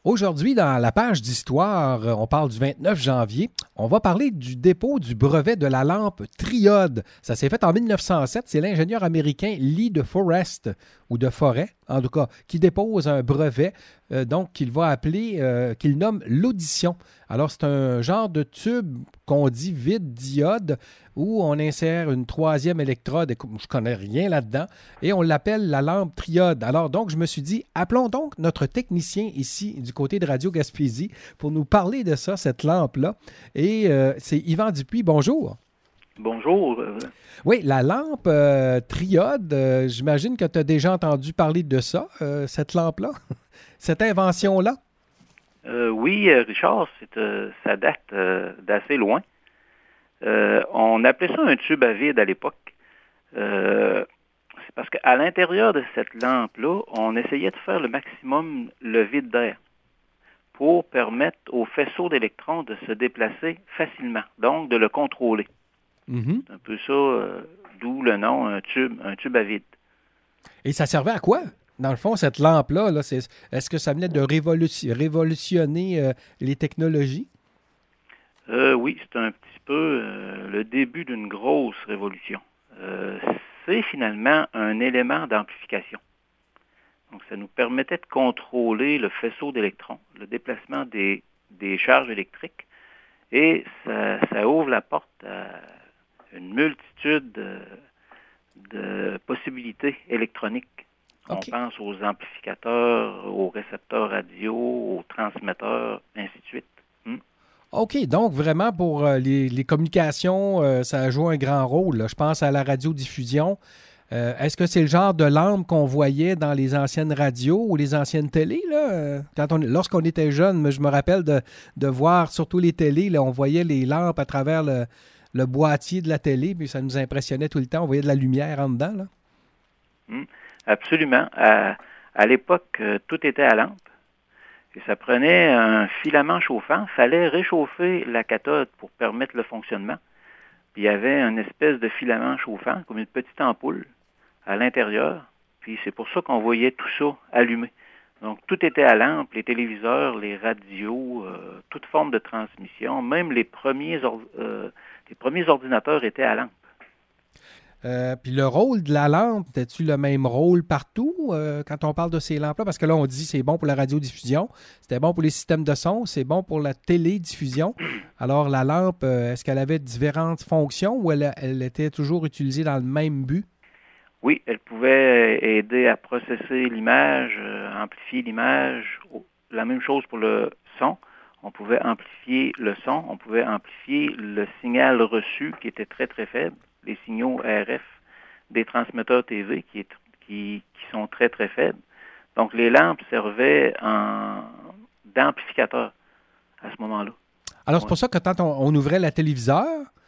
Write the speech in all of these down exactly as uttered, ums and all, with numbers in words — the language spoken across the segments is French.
Aujourd'hui, dans la page d'histoire, on parle du vingt-neuf janvier. On va parler du dépôt du brevet de la lampe triode. Ça s'est fait en mille neuf cent sept. C'est l'ingénieur américain Lee de Forest, ou de Forêt, en tout cas, qui dépose un brevet, euh, donc qu'il va appeler, euh, qu'il nomme l'audition. Alors, c'est un genre de tube qu'on dit vide diode où on insère une troisième électrode. Écoute, je ne connais rien là-dedans. Et on l'appelle la lampe triode. Alors, donc, je me suis dit, appelons donc notre technicien ici du côté de Radio Gaspésie pour nous parler de ça, cette lampe-là. Et euh, c'est Yvan Dupuis. Bonjour. Bonjour. Oui, la lampe euh, triode, euh, j'imagine que tu as déjà entendu parler de ça, euh, cette lampe-là, cette invention-là. Euh, oui, Richard, c'est, euh, ça date euh, d'assez loin. Euh, on appelait ça un tube à vide à l'époque. Euh, c'est parce qu'à l'intérieur de cette lampe-là, on essayait de faire le maximum le vide d'air pour permettre au faisceau d'électrons de se déplacer facilement, donc de le contrôler. Mm-hmm. C'est un peu ça, euh, d'où le nom, un tube, un tube à vide. Et ça servait à quoi? Dans le fond, cette lampe-là, là, c'est, est-ce que ça venait de révolution, révolutionner euh, les technologies? Euh, oui, c'est un petit peu euh, le début d'une grosse révolution. Euh, c'est finalement un élément d'amplification. Donc, ça nous permettait de contrôler le faisceau d'électrons, le déplacement des, des charges électriques, et ça, ça ouvre la porte à une multitude de, de possibilités électroniques. On Okay. pense aux amplificateurs, aux récepteurs radio, aux transmetteurs, ainsi de suite. Hmm? OK, donc vraiment pour euh, les, les communications, euh, ça joue un grand rôle. Là. Je pense à la radiodiffusion. Euh, est-ce que c'est le genre de lampe qu'on voyait dans les anciennes radios ou les anciennes télés? Là? Euh, Quand on, lorsqu'on était jeune, je me rappelle de, de voir surtout les télés, là, on voyait les lampes à travers le, le boîtier de la télé, puis ça nous impressionnait tout le temps. On voyait de la lumière en dedans. Là. Hmm? Absolument. À, à l'époque, euh, tout était à lampe. Et ça prenait un filament chauffant. Il fallait réchauffer la cathode pour permettre le fonctionnement. Puis il y avait une espèce de filament chauffant, comme une petite ampoule, à l'intérieur. Puis c'est pour ça qu'on voyait tout ça allumé. Donc tout était à lampe, les téléviseurs, les radios, euh, toute forme de transmission, même les premiers, or- euh, les premiers ordinateurs étaient à lampe. Euh, puis le rôle de la lampe, as-tu le même rôle partout euh, quand on parle de ces lampes-là? Parce que là, on dit c'est bon pour la radiodiffusion, c'était bon pour les systèmes de son, c'est bon pour la télédiffusion. Alors, la lampe, euh, est-ce qu'elle avait différentes fonctions ou elle, elle était toujours utilisée dans le même but? Oui, elle pouvait aider à processer l'image, euh, amplifier l'image. La même chose pour le son. On pouvait amplifier le son, on pouvait amplifier le signal reçu qui était très très faible, les signaux R F des transmetteurs T V qui, est, qui, qui sont très très faibles. Donc les lampes servaient en, d'amplificateurs à ce moment-là. Alors, c'est Ouais. pour ça que quand on, on ouvrait la téléviseur,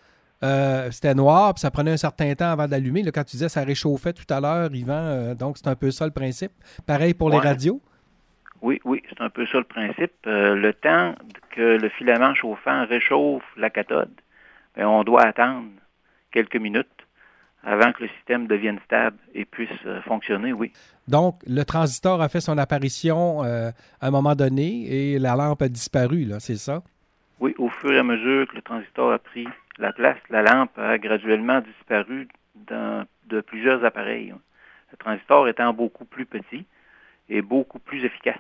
euh, c'était noir, puis ça prenait un certain temps avant d'allumer. Là, quand tu disais ça réchauffait tout à l'heure, Yvan, euh, donc c'est un peu ça le principe. Pareil pour les Ouais. radios. Oui, oui, c'est un peu ça le principe. Euh, le temps que le filament chauffant réchauffe la cathode, bien, on doit attendre quelques minutes avant que le système devienne stable et puisse euh, fonctionner, oui. Donc, le transistor a fait son apparition euh, à un moment donné et la lampe a disparu, là, c'est ça? Oui, au fur et à mesure que le transistor a pris la place, la lampe a graduellement disparu dans, de plusieurs appareils. Le transistor étant beaucoup plus petit et beaucoup plus efficace.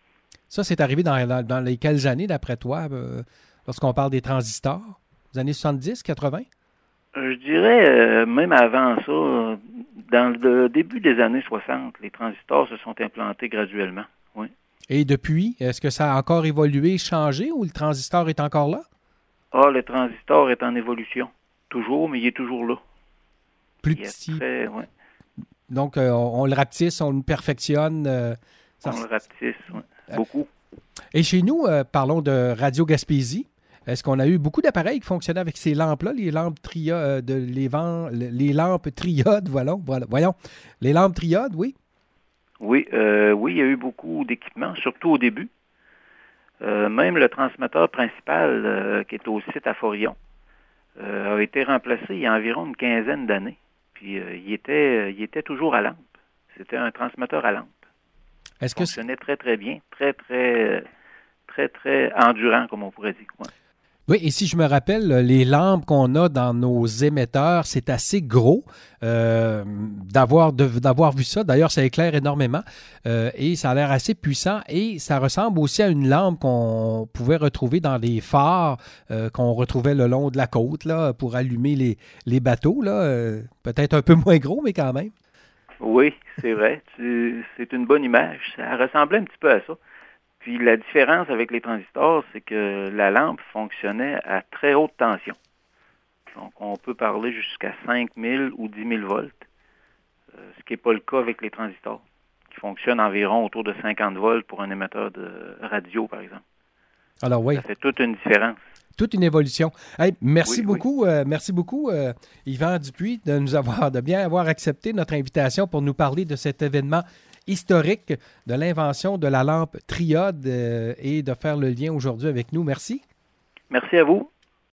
Ça, c'est arrivé dans, dans, dans les quelles années, d'après toi, euh, lorsqu'on parle des transistors? Les années soixante-dix, quatre-vingts? Je dirais, euh, même avant ça, euh, dans le début des années soixante, les transistors se sont implantés graduellement. Oui. Et depuis, est-ce que ça a encore évolué, changé ou le transistor est encore là? Ah, le transistor est en évolution. Toujours, mais il est toujours là. Plus Il est petit. très, ouais. Donc, euh, on, on le rapetisse, on le perfectionne. euh, ça- On le rapetisse, ouais. Beaucoup. Et chez nous, euh, parlons de Radio Gaspésie. Est-ce qu'on a eu beaucoup d'appareils qui fonctionnaient avec ces lampes-là, les lampes trio, euh, de, les, vents, les lampes triodes, voilà, voilà, voyons, les lampes triodes, oui? Oui, euh, oui, il y a eu beaucoup d'équipements, surtout au début. Euh, même le transmetteur principal, euh, qui est au site à Forillon, euh, a été remplacé il y a environ une quinzaine d'années. Puis euh, il était, il était toujours à lampe. C'était un transmetteur à lampe. Est-ce Il que c'est- fonctionnait très, très bien, très, très, très, très endurant, comme on pourrait dire. Ouais. Oui, et si je me rappelle, les lampes qu'on a dans nos émetteurs, c'est assez gros euh, d'avoir, de, d'avoir vu ça. D'ailleurs, ça éclaire énormément euh, et ça a l'air assez puissant. Et ça ressemble aussi à une lampe qu'on pouvait retrouver dans les phares euh, qu'on retrouvait le long de la côte là, pour allumer les, les bateaux. Là. Euh, peut-être un peu moins gros, mais quand même. Oui, c'est vrai. Tu, c'est une bonne image. Ça ressemblait un petit peu à ça. Puis la différence avec les transistors, c'est que la lampe fonctionnait à très haute tension. Donc, on peut parler jusqu'à cinq mille ou dix mille volts, euh, ce qui n'est pas le cas avec les transistors, qui fonctionnent environ autour de cinquante volts pour un émetteur de radio, par exemple. Alors oui. Ça fait toute une différence. Toute une évolution. Hey, merci oui, beaucoup, oui. Euh, merci beaucoup, euh, Yvan Dupuis, de nous avoir, de bien avoir accepté notre invitation pour nous parler de cet événement historique de l'invention de la lampe triode euh, et de faire le lien aujourd'hui avec nous. Merci. Merci à vous.